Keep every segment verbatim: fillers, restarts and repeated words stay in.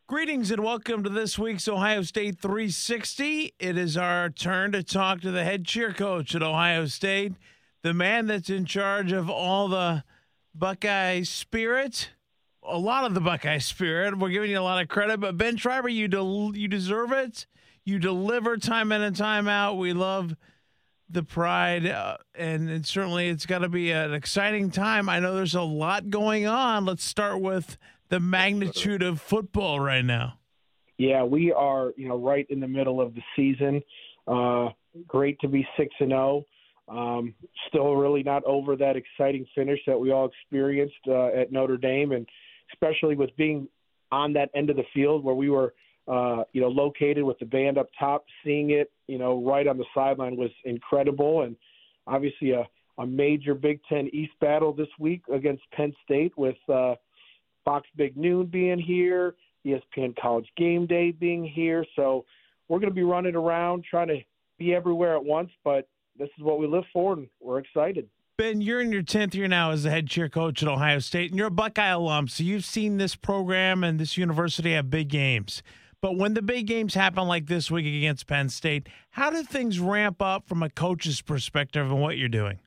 Greetings and welcome to this week's Ohio State three sixty. It is our turn to talk to the head cheer coach at Ohio State, the man that's in charge of all the Buckeye spirit, a lot of the Buckeye spirit. We're giving you a lot of credit, but Ben Schreiber, you del- you deserve it. You deliver time in and time out. We love the pride, uh, and, and certainly it's got to be an exciting time. I know there's a lot going on. Let's start with the magnitude of football right now. Yeah, we are, you know, right in the middle of the season. Uh, great to be six and zero. Um, still, really not over that exciting finish that we all experienced uh, at Notre Dame, and especially with being on that end of the field where we were, uh, you know, located with the band up top. Seeing it, you know, right on the sideline was incredible, and obviously a, a major Big Ten East battle this week against Penn State with. Uh, Fox Big Noon being here, E S P N College Game Day being here. So we're going to be running around trying to be everywhere at once, but this is what we live for, and we're excited. Ben, you're in your tenth year now as the head cheer coach at Ohio State, and you're a Buckeye alum, so you've seen this program and this university have big games. But when the big games happen like this week against Penn State, how do things ramp up from a coach's perspective and what you're doing?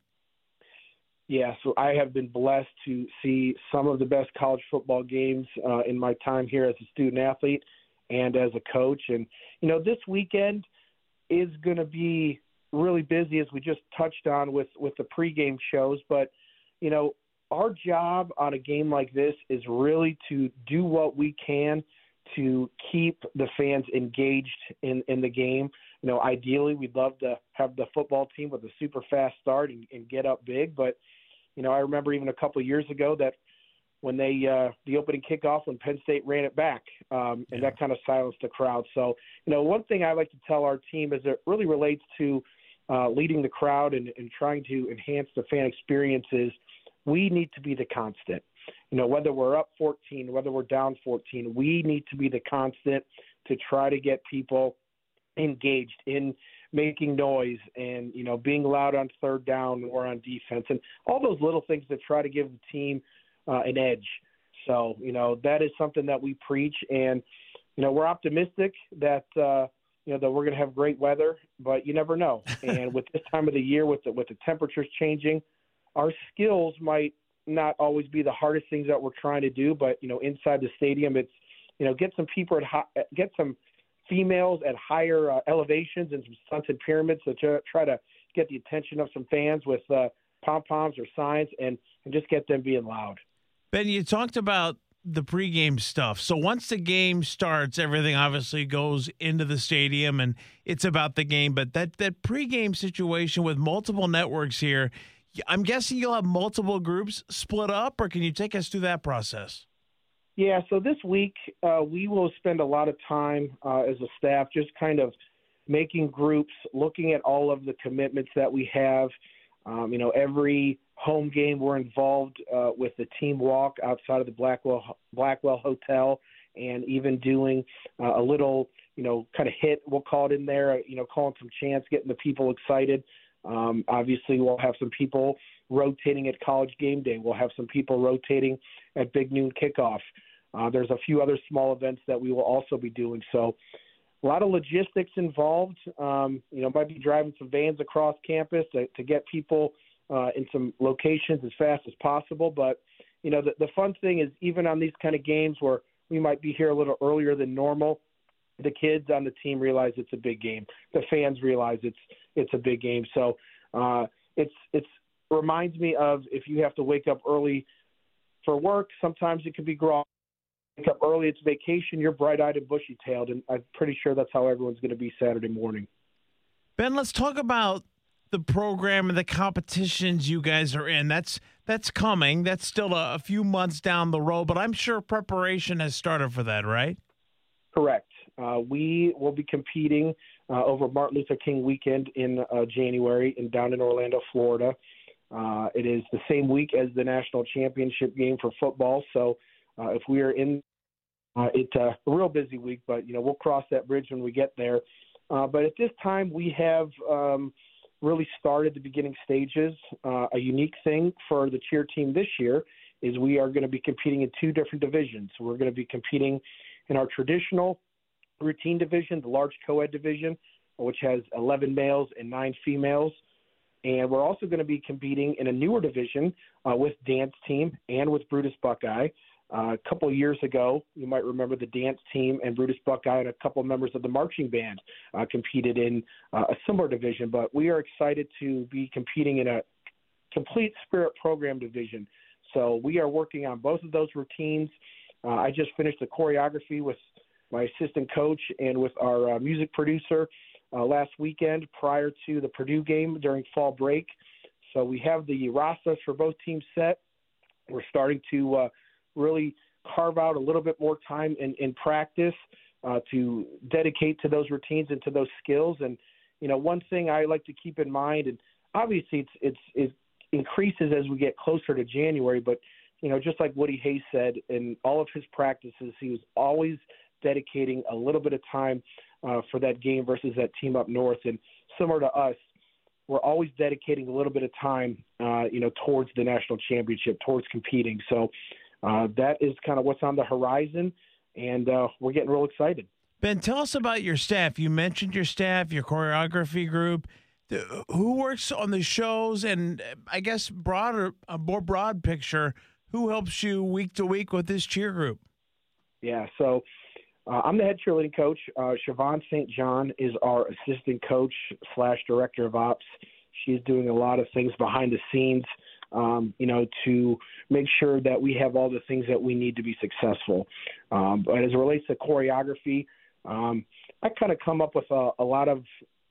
Yeah, so I have been blessed to see some of the best college football games uh, in my time here as a student athlete and as a coach. And, you know, this weekend is going to be really busy, as we just touched on with, with the pregame shows. But, you know, our job on a game like this is really to do what we can to keep the fans engaged in, in the game. You know, ideally, we'd love to have the football team with a super fast start and, and get up big. But, you know, I remember even a couple of years ago that when they uh, the opening kickoff when Penn State ran it back, um, and yeah. that kind of silenced the crowd. So, you know, one thing I like to tell our team is it really relates to uh, leading the crowd and, and trying to enhance the fan experiences. We need to be the constant. You know, whether we're up fourteen, whether we're down fourteen, we need to be the constant to try to get people engaged in making noise and, you know, being loud on third down or on defense and all those little things that try to give the team uh, an edge. So, you know, that is something that we preach, and, you know, we're optimistic that, uh, you know, that we're going to have great weather, but you never know. And with this time of the year, with the, with the temperatures changing, our skills might not always be the hardest things that we're trying to do, but, you know, inside the stadium, it's, you know, get some people at high, get some females at higher uh, elevations and some stunted pyramids to try, try to get the attention of some fans with uh, pom-poms or signs and, and just get them being loud. Ben, you talked about the pregame stuff. So once the game starts, everything obviously goes into the stadium and it's about the game. But that, that pregame situation with multiple networks here, I'm guessing you'll have multiple groups split up, or can you take us through that process? Yeah, so this week uh, we will spend a lot of time uh, as a staff just kind of making groups, looking at all of the commitments that we have. Um, you know, every home game we're involved uh, with the team walk outside of the Blackwell Blackwell Hotel, and even doing uh, a little, you know, kind of hit, we'll call it in there, you know, calling some chants, getting the people excited. Um, obviously, we'll have some people rotating at College Game Day. We'll have some people rotating at Big Noon Kickoff. Uh, there's a few other small events that we will also be doing. So a lot of logistics involved. Um, you know, might be driving some vans across campus to, to get people uh, in some locations as fast as possible. But, you know, the, the fun thing is even on these kind of games where we might be here a little earlier than normal, the kids on the team realize it's a big game. The fans realize it's it's a big game. So uh, it's it's reminds me of if you have to wake up early for work, sometimes it could be groggy. Wake up early, it's vacation, you're bright-eyed and bushy-tailed, and I'm pretty sure that's how everyone's going to be Saturday morning. Ben, let's talk about the program and the competitions you guys are in. That's that's coming. That's still a, a few months down the road, but I'm sure preparation has started for that, right? Correct. Uh, we will be competing uh, over Martin Luther King weekend in uh, January and down in Orlando, Florida. Uh, it is the same week as the national championship game for football, so Uh, if we are in, uh, it's a real busy week, but, you know, we'll cross that bridge when we get there. Uh, but at this time, we have um, really started the beginning stages. Uh, a unique thing for the cheer team this year is we are going to be competing in two different divisions. We're going to be competing in our traditional routine division, the large co-ed division, which has eleven males and nine females. And we're also going to be competing in a newer division uh, with dance team and with Brutus Buckeye. Uh, a couple of years ago, you might remember the dance team and Brutus Buckeye and a couple of members of the marching band uh, competed in uh, a similar division. But we are excited to be competing in a complete spirit program division. So we are working on both of those routines. Uh, I just finished the choreography with my assistant coach and with our uh, music producer uh, last weekend prior to the Purdue game during fall break. So we have the rosters for both teams set. We're starting to uh, really carve out a little bit more time in, in practice uh, to dedicate to those routines and to those skills. And, you know, one thing I like to keep in mind, and obviously it's, it's, it increases as we get closer to January, but, you know, just like Woody Hayes said, in all of his practices, he was always dedicating a little bit of time uh, for that game versus that team up north. And similar to us, we're always dedicating a little bit of time, uh, you know, towards the national championship, towards competing. So uh, that is kind of what's on the horizon, and uh, we're getting real excited. Ben, tell us about your staff. You mentioned your staff, your choreography group. The, who works on the shows, and I guess broader, a more broad picture, who helps you week to week with this cheer group? Yeah, so uh, I'm the head cheerleading coach. Uh, Siobhan Saint John is our assistant coach slash director of ops. She's doing a lot of things behind the scenes, um, you know, to make sure that we have all the things that we need to be successful. Um, but as it relates to choreography, um, I kind of come up with a, a lot of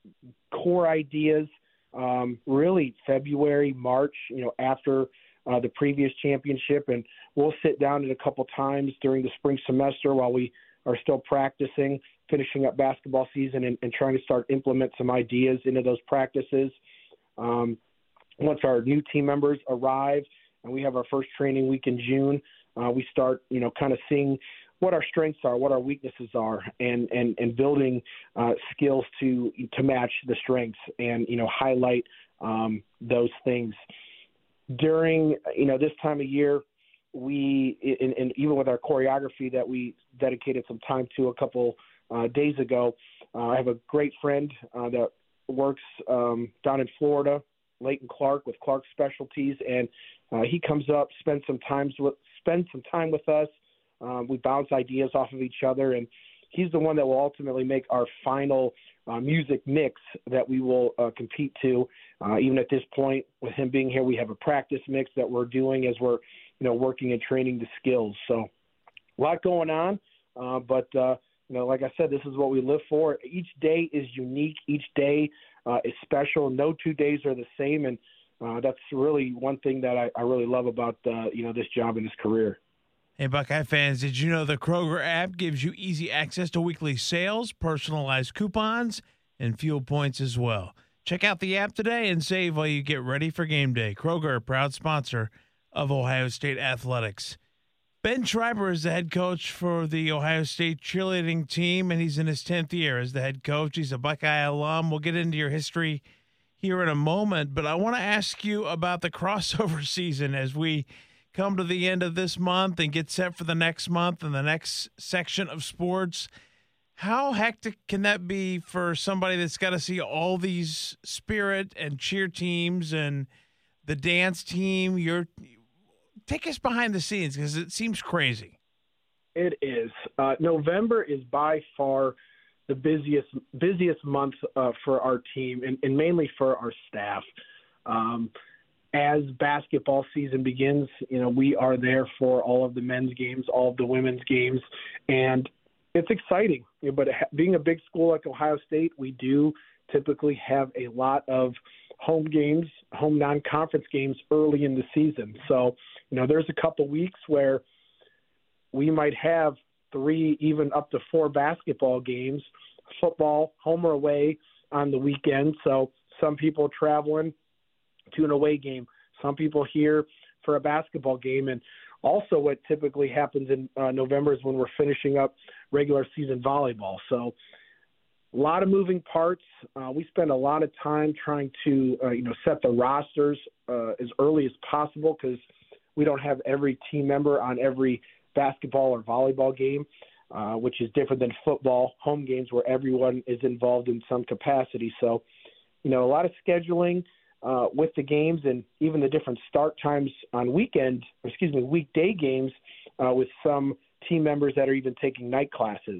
core ideas, um, really February, March, you know, after uh, the previous championship. And we'll sit down a couple times during the spring semester while we are still practicing, finishing up basketball season, and, and trying to start implement some ideas into those practices. Um, once our new team members arrive and we have our first training week in June, uh, we start, you know, kind of seeing what our strengths are, what our weaknesses are, and and, and building uh, skills to to match the strengths and, you know, highlight um, those things. During, you know, this time of year, we, and, and even with our choreography that we dedicated some time to a couple uh, days ago, uh, I have a great friend uh, that works um, down in Florida, Leighton Clark with Clark Specialties, and uh, he comes up, spends some times with, spends some time with us. Um, we bounce ideas off of each other, and he's the one that will ultimately make our final uh, music mix that we will uh, compete to. Uh, even at this point, with him being here, we have a practice mix that we're doing as we're, you know, working and training the skills. So a lot going on, uh, but uh, you know, like I said, this is what we live for. Each day is unique. Each day uh, is special. No two days are the same, and uh, that's really one thing that I, I really love about uh, you know, this job and this career. Hey, Buckeye fans, did you know the Kroger app gives you easy access to weekly sales, personalized coupons, and fuel points as well? Check out the app today and save while you get ready for game day. Kroger, a proud sponsor of Ohio State Athletics. Ben Schreiber is the head coach for the Ohio State cheerleading team, and he's in his tenth year as the head coach. He's a Buckeye alum. We'll get into your history here in a moment, but I want to ask you about the crossover season as we come to the end of this month and get set for the next month and the next section of sports. How hectic can that be for somebody that's got to see all these spirit and cheer teams and the dance team? You're take us behind the scenes because it seems crazy. It is. Uh, November is by far the busiest busiest month uh, for our team and, and mainly for our staff. Um, As basketball season begins, you know, we are there for all of the men's games, all of the women's games, and it's exciting. You know, but being a big school like Ohio State, we do typically have a lot of home games, home non-conference games early in the season. So, you know, there's a couple weeks where we might have three, even up to four basketball games, football, home or away on the weekend. So some people traveling to an away game, some people here for a basketball game. And also what typically happens in uh, November is when we're finishing up regular season volleyball. So a lot of moving parts. Uh, we spend a lot of time trying to, uh, you know, set the rosters uh, as early as possible because we don't have every team member on every basketball or volleyball game, uh, which is different than football home games where everyone is involved in some capacity. So, you know, a lot of scheduling uh, with the games and even the different start times on weekend, excuse me, weekday games uh, with some team members that are even taking night classes.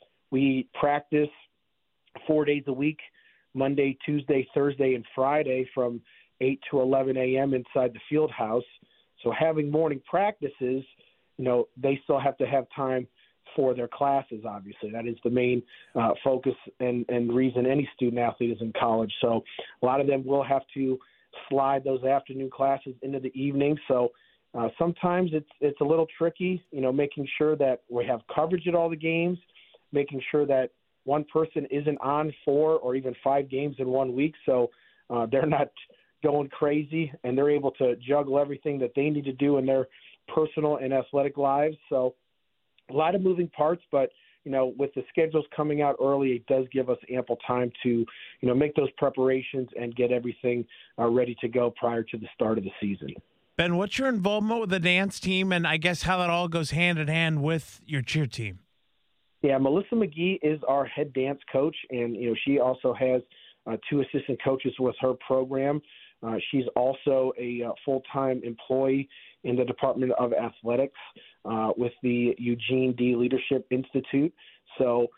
We practice four days a week, Monday, Tuesday, Thursday, and Friday from eight to eleven a.m. inside the field house. So having morning practices, you know, they still have to have time for their classes, obviously. That is the main uh, focus and, and reason any student athlete is in college. So a lot of them will have to slide those afternoon classes into the evening. So uh, sometimes it's it's a little tricky, you know, making sure that we have coverage at all the games, making sure that one person isn't on four or even five games in one week. So uh, they're not going crazy and they're able to juggle everything that they need to do in their personal and athletic lives. So a lot of moving parts, but, you know, with the schedules coming out early, it does give us ample time to, you know, make those preparations and get everything uh, ready to go prior to the start of the season. Ben, what's your involvement with the dance team, and I guess how that all goes hand in hand with your cheer team? Yeah, Melissa McGee is our head dance coach, and, you know, she also has uh, two assistant coaches with her program. Uh, she's also a uh, full-time employee in the Department of Athletics uh, with the Eugene D. Leadership Institute. So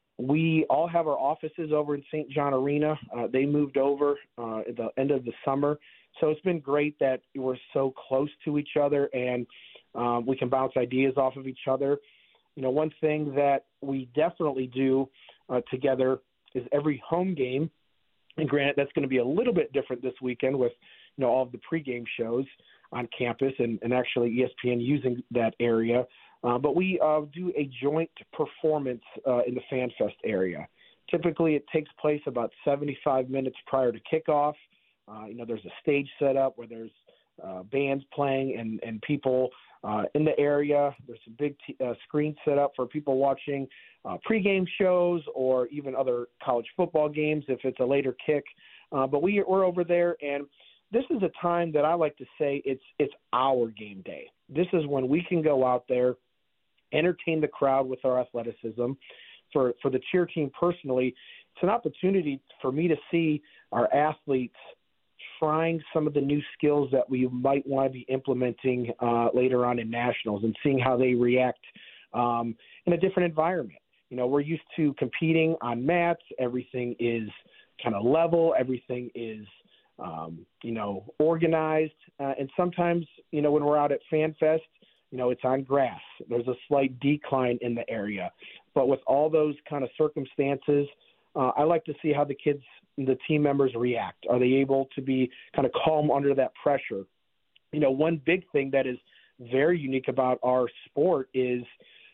we all have our offices over in Saint John Arena. Uh, they moved over uh, at the end of the summer. So it's been great that we're so close to each other and um, we can bounce ideas off of each other. You know, one thing that we definitely do uh, together is every home game. And granted, that's going to be a little bit different this weekend with, you know, all of the pregame shows on campus and, and actually E S P N using that area. Uh, but we uh, do a joint performance uh, in the Fan Fest area. Typically, it takes place about seventy-five minutes prior to kickoff. Uh, you know, there's a stage set up where there's uh, bands playing and, and people uh, in the area. There's a big t- uh, screen set up for people watching uh, pregame shows or even other college football games if it's a later kick. Uh, but we, we're over there, and this is a time that I like to say it's it's our game day. This is when we can go out there, entertain the crowd with our athleticism. For for the cheer team personally, it's an opportunity for me to see our athletes trying some of the new skills that we might want to be implementing uh, later on in nationals and seeing how they react um, in a different environment. You know, we're used to competing on mats. Everything is kind of level. Everything is Um, you know, organized. Uh, and sometimes, you know, when we're out at Fan Fest, you know, it's on grass. There's a slight decline in the area. But with all those kind of circumstances, uh, I like to see how the kids, the team members react. Are they able to be kind of calm under that pressure? You know, one big thing that is very unique about our sport is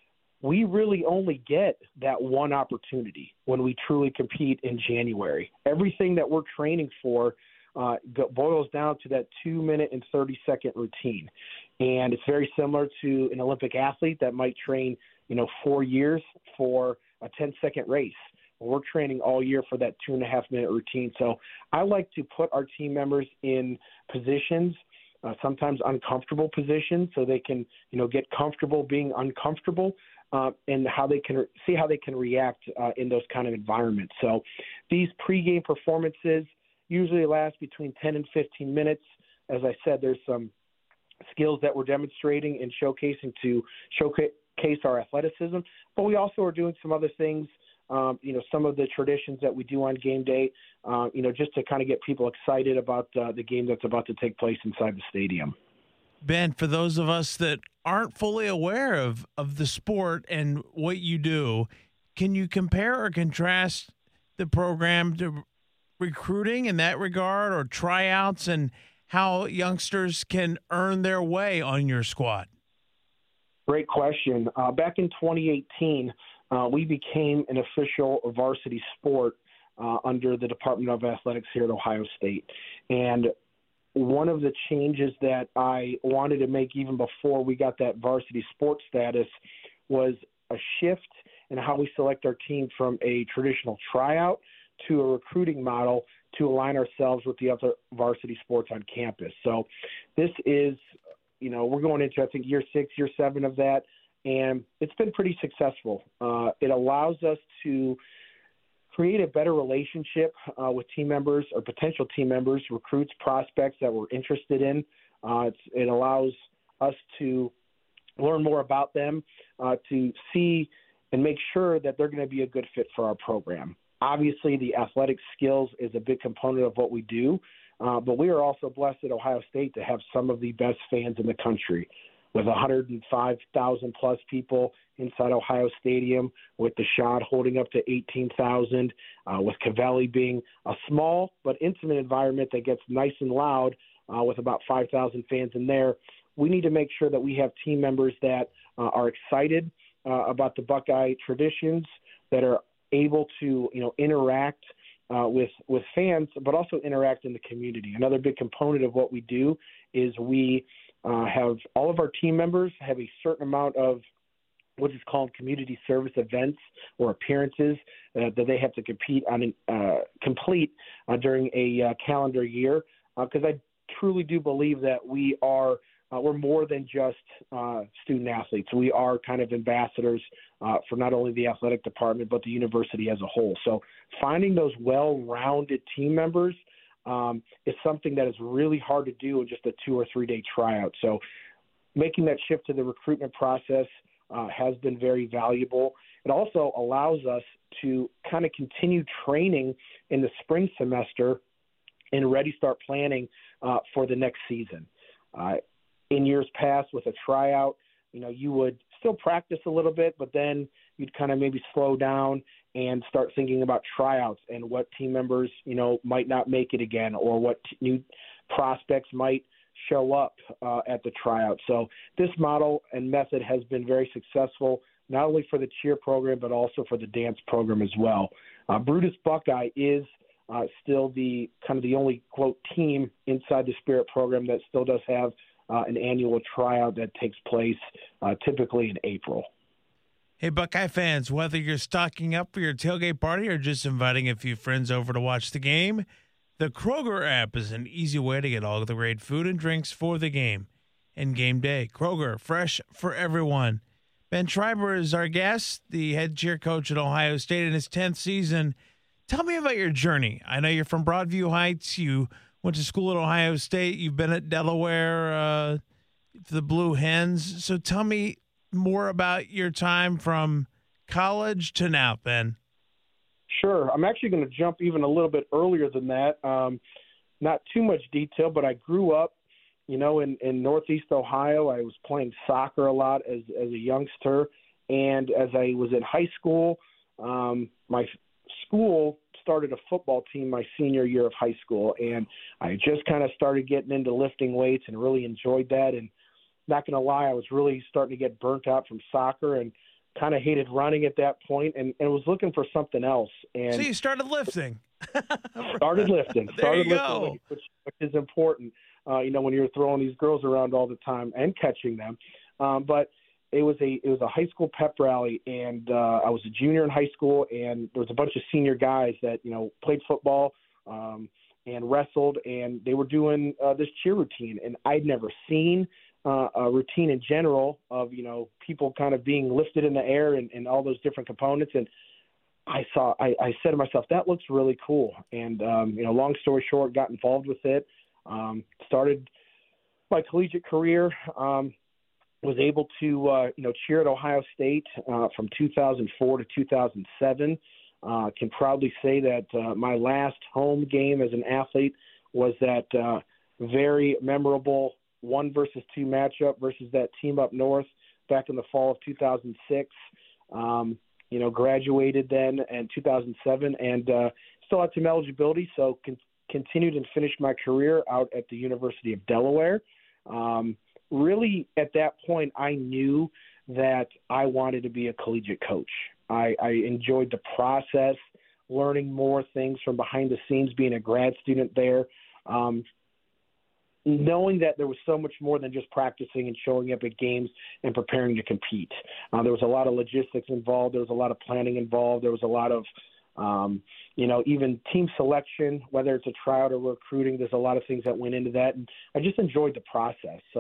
we really only get that one opportunity when we truly compete in January. Everything that we're training for Uh, boils down to that two minute and thirty second routine. And it's very similar to an Olympic athlete that might train, you know, four years for a ten second race. We're training all year for that two and a half minute routine. So I like to put our team members in positions, uh, sometimes uncomfortable positions, so they can, you know, get comfortable being uncomfortable. Uh, and how they can re- see how they can react uh, in those kind of environments. So these pregame performances usually last between ten and fifteen minutes. As I said, there's some skills that we're demonstrating and showcasing to showcase our athleticism, but we also are doing some other things, um, you know, some of the traditions that we do on game day, uh, you know, just to kind of get people excited about uh, the game that's about to take place inside the stadium. Ben, for those of us that aren't fully aware of, of the sport and what you do, can you compare or contrast the program to recruiting in that regard or tryouts and how youngsters can earn their way on your squad? Great question. Uh, back in twenty eighteen, uh, we became an official varsity sport uh, under the Department of Athletics here at Ohio State. And one of the changes that I wanted to make even before we got that varsity sports status was a shift in how we select our team from a traditional tryout to a recruiting model to align ourselves with the other varsity sports on campus. So this is you know, we're going into, I think, year six, year seven of that, and it's been pretty successful. Uh, it allows us to create a better relationship uh, with team members or potential team members, recruits, prospects that we're interested in. Uh, it's, it allows us to learn more about them, uh, to see and make sure that they're going to be a good fit for our program. Obviously, the athletic skills is a big component of what we do, uh, but we are also blessed at Ohio State to have some of the best fans in the country, with one hundred five thousand plus people inside Ohio Stadium, with the Schott holding up to eighteen thousand, uh, with Covelli being a small but intimate environment that gets nice and loud uh, with about five thousand fans in there. We need to make sure that we have team members that uh, are excited uh, about the Buckeye traditions, that are able to, you know, interact uh, with with fans, but also interact in the community. Another big component of what we do is we uh, have all of our team members have a certain amount of what is called community service events or appearances uh, that they have to compete on, uh, complete uh, during a uh, calendar year. Because uh, I truly do believe that we are uh, we're more than just uh, student athletes. We are kind of ambassadors uh, for not only the athletic department but the university as a whole. So finding those well-rounded team members um, is something that is really hard to do in just a two or three day tryout. So making that shift to the recruitment process uh, has been very valuable. It also allows us to kind of continue training in the spring semester and ready start planning uh, for the next season. Uh, in years past with a tryout, you know, you would still practice a little bit, but then you'd kind of maybe slow down and start thinking about tryouts and what team members, you know, might not make it again, or what t- new prospects might show up uh, at the tryout. So this model and method has been very successful, not only for the cheer program, but also for the dance program as well. Uh, Brutus Buckeye is uh, still the kind of the only, quote, team inside the Spirit program that still does have uh, an annual tryout that takes place uh, typically in April. Hey, Buckeye fans, whether you're stocking up for your tailgate party or just inviting a few friends over to watch the game, the Kroger app is an easy way to get all the great food and drinks for the game and game day. Kroger, fresh for everyone. Ben Schreiber is our guest, the head cheer coach at Ohio State in his tenth season. Tell me about your journey. I know you're from Broadview Heights. You went to school at Ohio State. You've been at Delaware, uh, the Blue Hens. So tell me more about your time from college to now, Ben. Sure. I'm actually going to jump even a little bit earlier than that. Um, not too much detail, but I grew up, you know, in, in Northeast Ohio. I was playing soccer a lot as, as a youngster. And as I was in high school, um, my school started a football team my senior year of high school. And I just kind of started getting into lifting weights and really enjoyed that. And not going to lie, I was really starting to get burnt out from soccer and kind of hated running at that point, and, and was looking for something else. And so you started lifting. started lifting. There started you lifting, go. Which, which is important, uh, you know, when you're throwing these girls around all the time and catching them. Um, but it was a it was a high school pep rally, and uh, I was a junior in high school, and there was a bunch of senior guys that, you know, played football um, and wrestled, and they were doing uh, this cheer routine, and I'd never seen Uh, a routine in general of, you know, people kind of being lifted in the air and, and all those different components. And I saw, I, I said to myself, that looks really cool. And, um, you know, long story short, got involved with it, um, started my collegiate career, um, was able to, uh, you know, cheer at Ohio State uh, from two thousand four to two thousand seven. Uh, can proudly say that uh, my last home game as an athlete was that uh, very memorable one versus two matchup versus that team up north back in the fall of two thousand six. Um, you know, graduated then in two thousand seven and uh, still had some eligibility, so con- continued and finished my career out at the University of Delaware. Um, really, at that point, I knew that I wanted to be a collegiate coach. I, I enjoyed the process, learning more things from behind the scenes, being a grad student there. Um, knowing that there was so much more than just practicing and showing up at games and preparing to compete. Uh, there was a lot of logistics involved. There was a lot of planning involved. There was a lot of, um, you know, even team selection, whether it's a tryout or recruiting, there's a lot of things that went into that. And I just enjoyed the process. So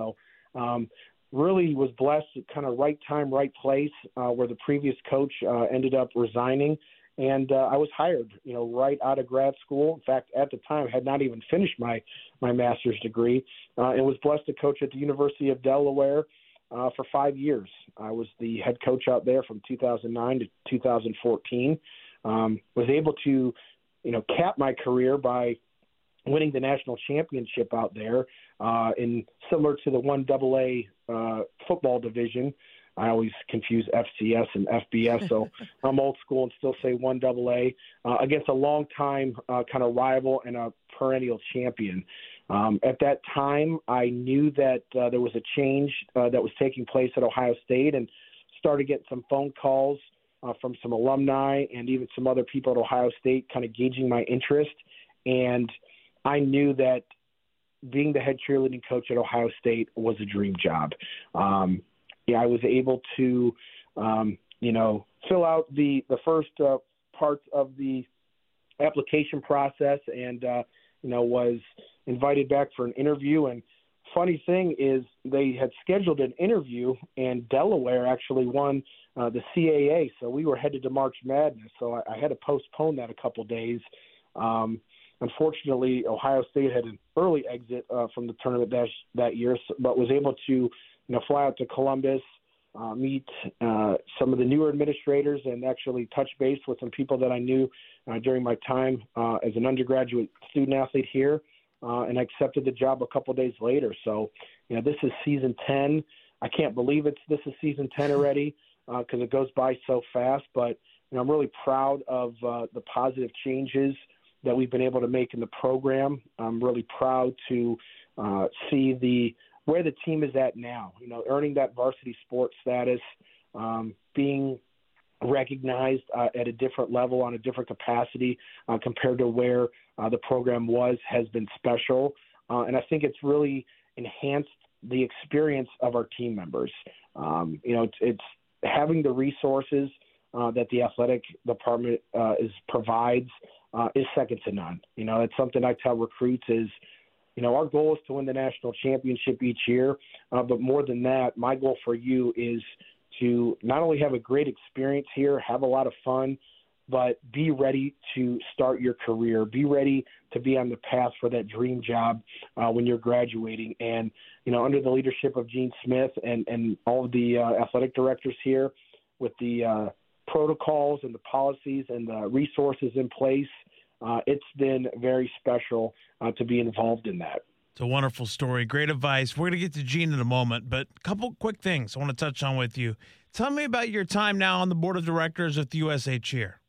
Um, really was blessed, kind of right time, right place, uh, where the previous coach uh, ended up resigning. And uh, I was hired, you know, right out of grad school. In fact, at the time, I had not even finished my, my master's degree, uh, and was blessed to coach at the University of Delaware uh, for five years. I was the head coach out there from two thousand nine to two thousand fourteen. Um, was able to, you know, cap my career by winning the national championship out there uh, in similar to the one double A uh, football division. I always confuse F C S and F B S, so I'm old school and still say one double A uh, against a longtime uh, kind of rival and a perennial champion. Um, at that time, I knew that uh, there was a change uh, that was taking place at Ohio State, and started getting some phone calls uh, from some alumni and even some other people at Ohio State kind of gauging my interest. And I knew that being the head cheerleading coach at Ohio State was a dream job. Um, yeah, I was able to, um, you know, fill out the, the first uh, parts of the application process and, uh, you know, was invited back for an interview. And funny thing is they had scheduled an interview, and Delaware actually won uh, the C A A. So we were headed to March Madness. So I, I had to postpone that a couple days. Um, Unfortunately, Ohio State had an early exit uh, from the tournament that, that year, but was able to, you know, fly out to Columbus, uh, meet uh, some of the newer administrators, and actually touch base with some people that I knew uh, during my time uh, as an undergraduate student athlete here, uh, and I accepted the job a couple days later. So, you know, this is season ten. I can't believe it's this is season ten already because uh, it goes by so fast. But you know, I'm really proud of uh, the positive changes that we've been able to make in the program. I'm really proud to uh, see the where the team is at now, you know, earning that varsity sports status, um, being recognized uh, at a different level on a different capacity uh, compared to where uh, the program was has been special. Uh, and I think it's really enhanced the experience of our team members. Um, you know, it's, it's having the resources uh, that the athletic department uh, is provides Uh, is second to none. You know, that's something I tell recruits is, you know, our goal is to win the national championship each year. Uh, but more than that, my goal for you is to not only have a great experience here, have a lot of fun, but be ready to start your career, be ready to be on the path for that dream job uh, when you're graduating. And, you know, under the leadership of Gene Smith and, and all of the uh, athletic directors here with the uh, protocols and the policies and the resources in place, uh, it's been very special uh, to be involved in that. It's a wonderful story. Great advice. We're going to get to Gene in a moment, but a couple quick things I want to touch on with you. Tell me about your time now on the board of directors of the U S A Cheer.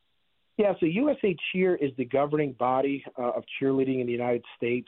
Yeah, so U S A Cheer is the governing body uh, of cheerleading in the United States.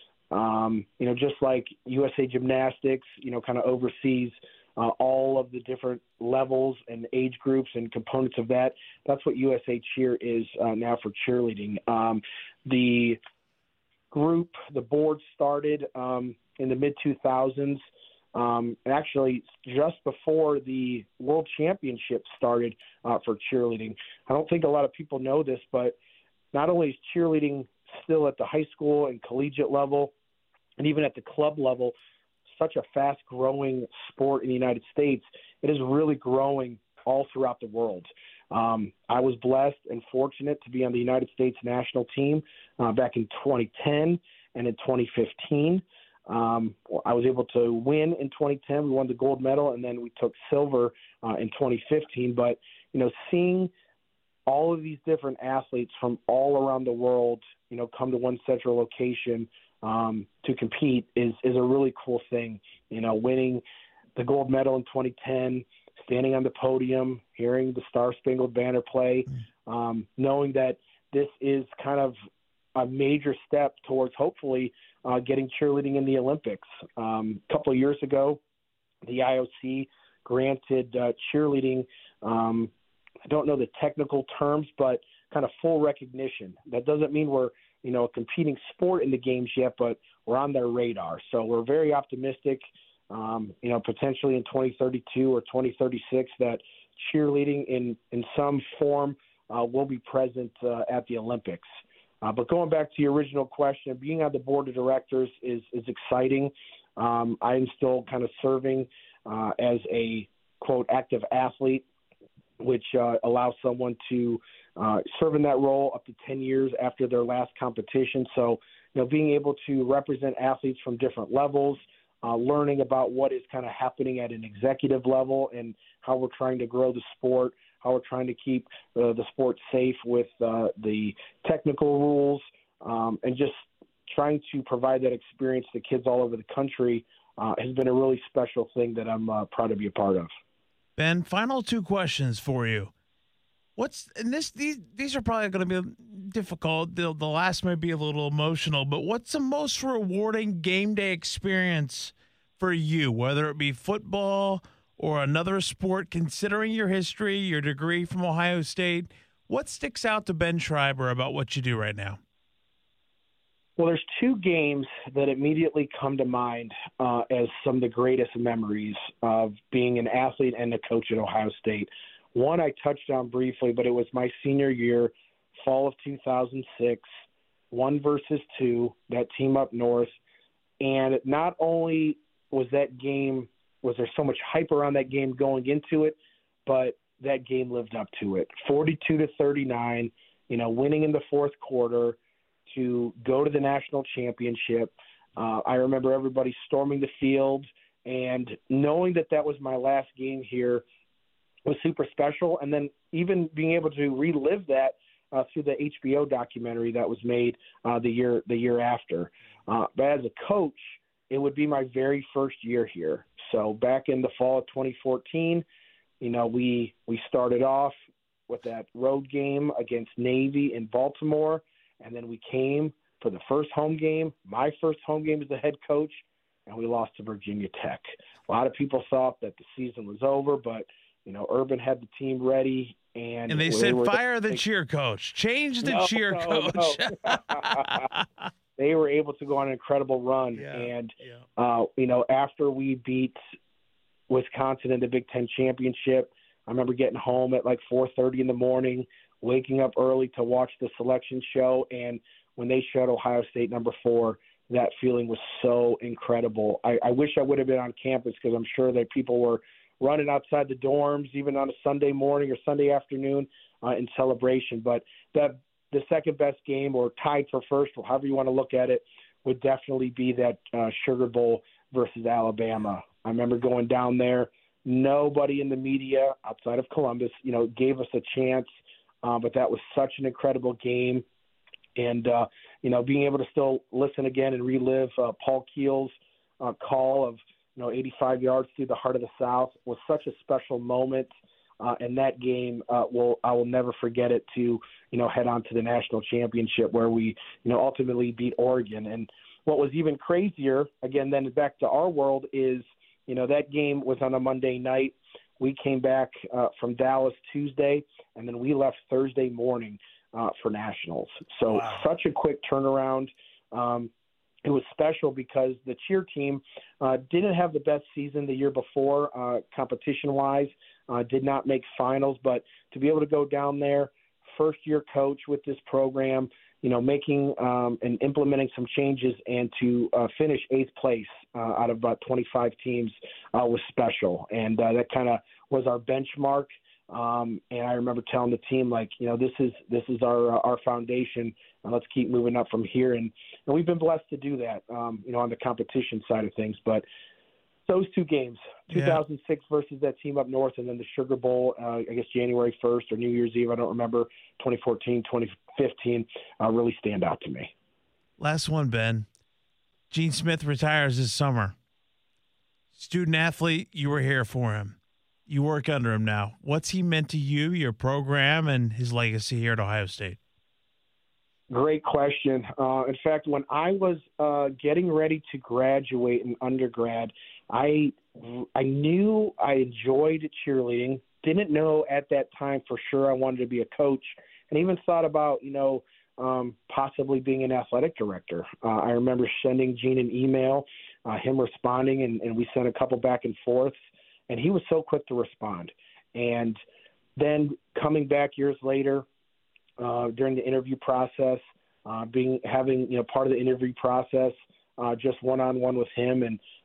Um, you know, just like U S A Gymnastics, you know, kind of oversees Uh, all of the different levels and age groups and components of that. That's what U S A Cheer is uh, now for cheerleading. Um, the group, the board started um, in the mid two thousands, um, and actually just before the World Championship started uh, for cheerleading. I don't think a lot of people know this, but not only is cheerleading still at the high school and collegiate level, and even at the club level, such a fast-growing sport in the United States, it is really growing all throughout the world. Um, I was blessed and fortunate to be on the United States national team uh, back in twenty ten and in twenty fifteen. Um, I was able to win in twenty ten. We won the gold medal, and then we took silver uh, in twenty fifteen. But, you know, seeing all of these different athletes from all around the world, you know, come to one central location um, to compete is, is a really cool thing. You know, winning the gold medal in twenty ten, standing on the podium, hearing the Star Spangled Banner play, um, knowing that this is kind of a major step towards hopefully uh, getting cheerleading in the Olympics. Um, a couple of years ago, the I O C granted uh, cheerleading, um, I don't know the technical terms, but kind of full recognition. That doesn't mean we're, you know, a competing sport in the games yet, but we're on their radar. So we're very optimistic, um, you know, potentially in twenty thirty-two or twenty thirty-six that cheerleading in, in some form uh, will be present uh, at the Olympics. Uh, but going back to your original question, being on the board of directors is, is exciting. Um, I'm still kind of serving uh, as a, quote, active athlete, which uh, allows someone to uh, serve in that role up to ten years after their last competition. So, you know, being able to represent athletes from different levels, uh, learning about what is kind of happening at an executive level and how we're trying to grow the sport, how we're trying to keep uh, the sport safe with uh, the technical rules, um, and just trying to provide that experience to kids all over the country uh, has been a really special thing that I'm uh, proud to be a part of. Ben, final two questions for you. What's and this these these are probably going to be difficult. The, the last might be a little emotional, but what's the most rewarding game day experience for you, whether it be football or another sport, considering your history, your degree from Ohio State? What sticks out to Ben Schreiber about what you do right now? Well, there's two games that immediately come to mind uh, as some of the greatest memories of being an athlete and a coach at Ohio State. One I touched on briefly, but it was my senior year, fall of two thousand six, one versus two, that team up north. And not only was that game, was there so much hype around that game going into it, but that game lived up to it. forty-two to thirty-nine, you know, winning in the fourth quarter to go to the national championship. Uh, I remember everybody storming the field, and knowing that that was my last game here was super special. And then even being able to relive that uh, through the H B O documentary that was made uh, the year the year after. Uh, but as a coach, it would be my very first year here. So back in the fall of twenty fourteen, you know, we we started off with that road game against Navy in Baltimore. And then we came for the first home game, my first home game as the head coach, and we lost to Virginia Tech. A lot of people thought that the season was over, but, you know, Urban had the team ready. And, And they said, fire the cheer coach. Change the no, cheer no, coach. No. They were able to go on an incredible run. Yeah, and, yeah. Uh, you know, after we beat Wisconsin in the Big Ten championship, I remember getting home at like four thirty in the morning, waking up early to watch the selection show. And when they showed Ohio State number four, that feeling was so incredible. I, I wish I would have been on campus because I'm sure that people were running outside the dorms, even on a Sunday morning or Sunday afternoon uh, in celebration. But that the second best game, or tied for first, or however you want to look at it, would definitely be that uh, Sugar Bowl versus Alabama. I remember going down there. Nobody in the media outside of Columbus, you know, gave us a chance. Uh, but that was such an incredible game. And, uh, you know, being able to still listen again and relive uh, Paul Keel's uh, call of, you know, eighty-five yards through the heart of the South was such a special moment. Uh, and that game, uh, will I will never forget it, to, you know, head on to the national championship where we, you know, ultimately beat Oregon. And what was even crazier, again, then back to our world, is, you know, that game was on a Monday night. We came back uh, from Dallas Tuesday, and then we left Thursday morning uh, for nationals. So wow. Such a quick turnaround. Um, it was special because the cheer team uh, didn't have the best season the year before, uh, competition-wise, uh, did not make finals. But to be able to go down there, first-year coach with this program, you know, making um, and implementing some changes, and to uh, finish eighth place uh, out of about twenty-five teams uh, was special. And uh, that kind of was our benchmark. Um, and I remember telling the team, like, you know, this is this is our uh, our foundation, and let's keep moving up from here. And, and we've been blessed to do that, um, you know, on the competition side of things. But those two games, two thousand six yeah. versus that team up north, and then the Sugar Bowl, uh, I guess January first or New Year's Eve, I don't remember, twenty fourteen, twenty fifteen, uh, really stand out to me. Last one, Ben. Gene Smith retires this summer. Student athlete, you were here for him. You work under him now. What's he meant to you, your program, and his legacy here at Ohio State? Great question. Uh, in fact, when I was uh, getting ready to graduate in undergrad, I I knew I enjoyed cheerleading. Didn't know at that time for sure I wanted to be a coach, and even thought about, you know, um, possibly being an athletic director. Uh, I remember sending Gene an email, uh, him responding, and, and we sent a couple back and forth, and he was so quick to respond. And then coming back years later, uh, during the interview process, uh, being having you know part of the interview process, uh, just one-on-one with him, and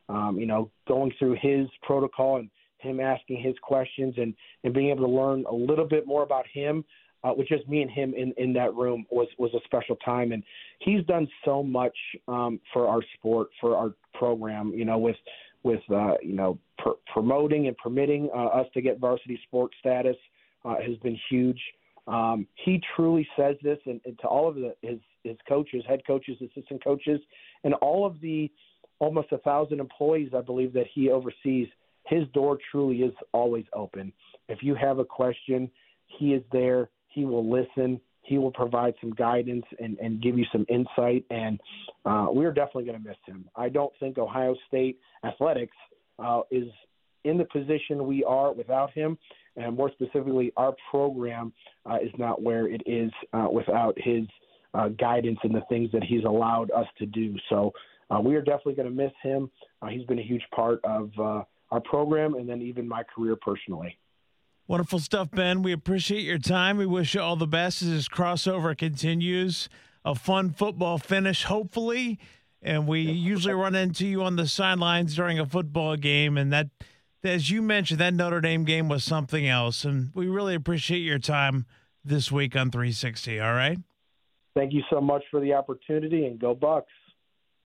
um, you know, going through his protocol and him asking his questions and, and being able to learn a little bit more about him, uh, with just me and him in, in that room was, was a special time. And he's done so much um, for our sport, for our program, you know, with, with uh, you know, pr- promoting and permitting uh, us to get varsity sports status uh, has been huge. Um, he truly says this, and, and to all of the, his, his coaches, head coaches, assistant coaches, and all of the almost a thousand employees, I believe, that he oversees, his door truly is always open. If you have a question, he is there. He will listen. He will provide some guidance and, and give you some insight, and uh, we're definitely going to miss him. I don't think Ohio State athletics uh, is in the position we are without him, and more specifically, our program uh, is not where it is uh, without his uh, guidance and the things that he's allowed us to do. So uh, we are definitely going to miss him. Uh, he's been a huge part of uh, our program and then even my career personally. Wonderful stuff, Ben. We appreciate your time. We wish you all the best as this crossover continues. A fun football finish, hopefully. And we usually run into you on the sidelines during a football game. And that, as you mentioned, that Notre Dame game was something else. And we really appreciate your time this week on three sixty, all right? Thank you so much for the opportunity, and go Bucks.